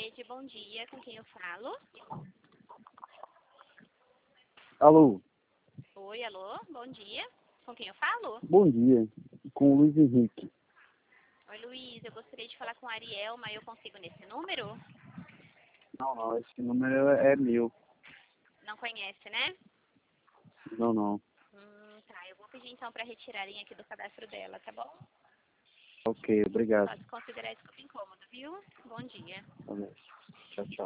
rede, bom dia. Com quem eu falo? Alô, Oi, alô, bom dia. Com quem eu falo? bom dia. Com o Luiz Henrique. Oi, Luiz, eu gostaria de falar com a Ariel, mas eu consigo nesse número? Não, esse número é meu. Não conhece, né? Não. Tá, eu vou pedir então para retirarem aqui do cadastro dela, tá bom? Ok, obrigado. Pode considerar isso como incômodo, viu? Bom dia. Tá bom. Tchau, tchau.